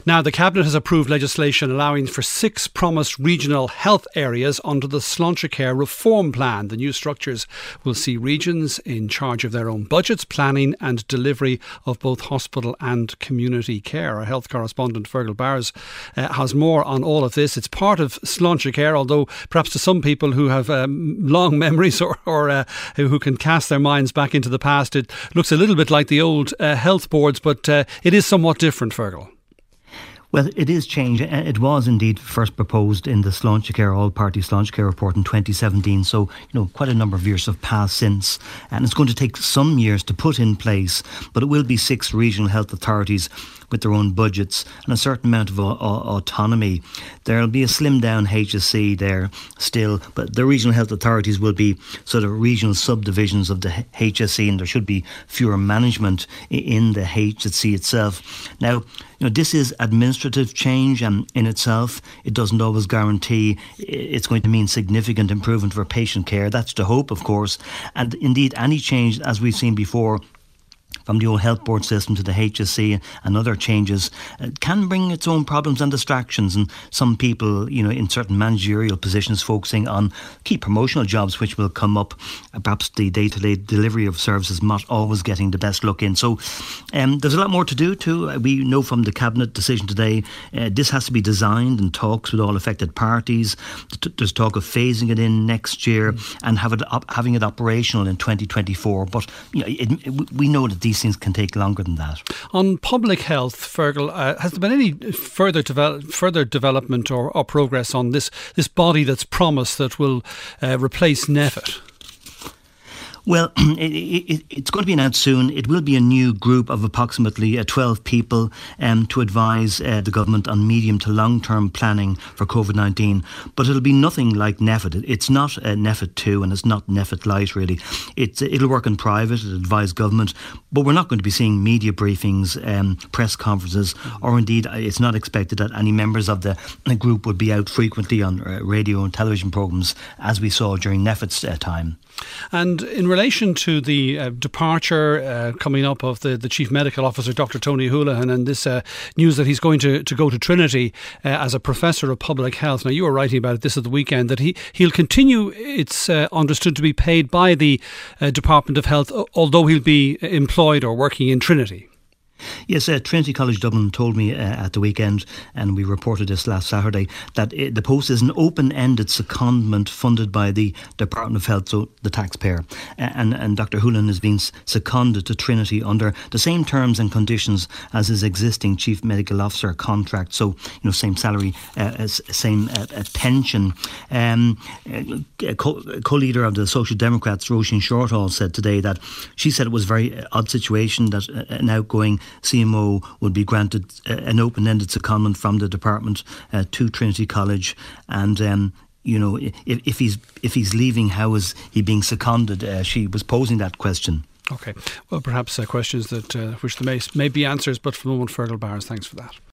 Now, the Cabinet has approved legislation allowing for 6 promised regional health areas under the Sláintecare Reform Plan. The new structures will see regions in charge of their own budgets, planning and delivery of both hospital and community care. Our health correspondent Fergal Bowers has more on all of this. It's part of Sláintecare, although perhaps to some people who have long memories or who can cast their minds back into the past, it looks a little bit like the old health boards, but it is somewhat different, Fergal. Well, it is changed. It was indeed first proposed in the Sláintecare All-Party Sláintecare report in 2017. So, quite a number of years have passed since. And it's going to take some years to put in place. But it will be 6 regional health authorities with their own budgets and a certain amount of autonomy. There'll be a slimmed down HSE there still, but the regional health authorities will be sort of regional subdivisions of the HSE, and there should be fewer management in the HSE itself. Now, this is administrative change in itself. It doesn't always guarantee it's going to mean significant improvement for patient care. That's the hope, of course. And indeed, any change, as we've seen before, from the old health board system to the HSE and other changes, can bring its own problems and distractions. And some people, in certain managerial positions focusing on key promotional jobs which will come up, perhaps the day-to-day delivery of services not always getting the best look in. So there's a lot more to do too. We know from the Cabinet decision today, this has to be designed in talks with all affected parties. There's talk of phasing it in next year and having it operational in 2024. But we know that these things can take longer than that. On public health, Fergal, has there been any further development or progress on this body that's promised that will replace NPHET? Well, it's going to be announced soon. It will be a new group of approximately 12 people to advise the government on medium to long-term planning for COVID-19. But it'll be nothing like NPHET. It's not NPHET 2 and it's not NPHET Light, really. It'll work in private, it'll advise government, but we're not going to be seeing media briefings, press conferences, or indeed it's not expected that any members of the group would be out frequently on radio and television programmes as we saw during NPHET's time. And in relation to the departure coming up of the Chief Medical Officer, Dr. Tony Holohan, and this news that he's going to go to Trinity as a Professor of Public Health. Now, you were writing about this at the weekend, that he'll continue, it's understood, to be paid by the Department of Health, although he'll be employed or working in Trinity. Yes, Trinity College Dublin told me at the weekend, and we reported this last Saturday, that the post is an open-ended secondment funded by the Department of Health, so the taxpayer. And Dr. Holohan is being seconded to Trinity under the same terms and conditions as his existing Chief Medical Officer contract. So, same salary, same pension. Co-leader of the Social Democrats, Roisin Shortall, said today that she said it was a very odd situation that an outgoing CMO would be granted an open-ended secondment from the department to Trinity College, and if he's leaving, how is he being seconded? She was posing that question. Okay, well, perhaps questions that which there may be answers, but for the moment, Fergal Bowers, thanks for that.